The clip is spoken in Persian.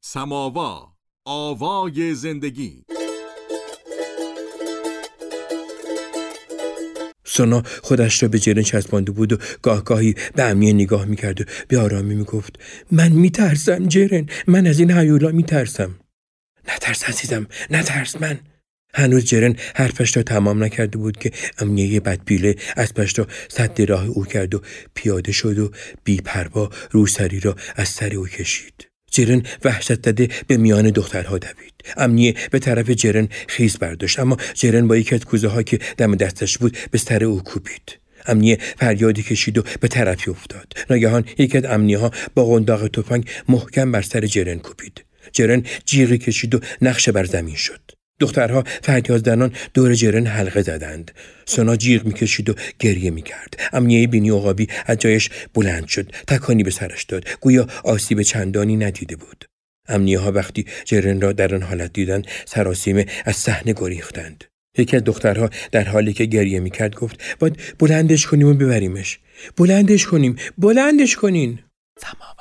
سماوا، آوای زندگی. سونا خودش را به جرن چسبانده بود و گاهی به امنیه نگاه میکرد و به آرامی میگفت من میترسم جرن، من از این هیولا میترسم. نترس عزیزم، نترس. من هنوز جرن حرفش را تمام نکرده بود که امنیه بدبیله اسبش را سد راه او کرد و پیاده شد و بی پروا روسری را از سر او کشید. جرن وحشت زده به میان دخترها دوید. امنیه به طرف جرن خیز برداشت، اما جرن با یکی از کوزه ها که دم دستش بود به سر او کوبید. امنیه فریادی کشید و به طرفی افتاد. ناگهان یکی از امنیه ها با قنداق تفنگ محکم بر سر جرن کوبید. جرن جیغی کشید و نقش بر زمین شد. دخترها فریاد زنان دور جرن حلقه زدند. سونا جیغ میکشید و گریه میکرد. امنیه بینی عقابی از جایش بلند شد، تکانی به سرش داد، گویا آسیب چندانی ندیده بود. امنیه ها وقتی جرن را در آن حالت دیدند سراسیمه از صحنه گریختند. یکی از دخترها در حالی که گریه میکرد گفت باید بلندش کنیم و ببریمش. بلندش کنین. سماوا